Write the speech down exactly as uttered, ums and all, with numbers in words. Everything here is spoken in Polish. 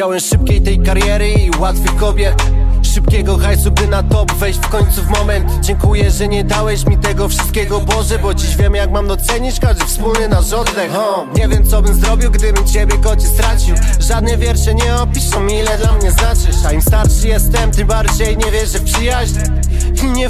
Pełen szybkiej tej kariery i łatwych kobiet, szybkiego hajsu, by na top wejść w końcu w moment. Dziękuję, że nie dałeś mi tego wszystkiego, Boże, bo dziś wiem, jak mam docenić każdy wspólny nasz oddech. oh. Nie wiem, co bym zrobił, gdybym ciebie, kocie, stracił. Żadne wiersze nie opiszą, ile dla mnie znaczysz. A im starszy jestem, tym bardziej nie wierzę w przyjaźń. I nie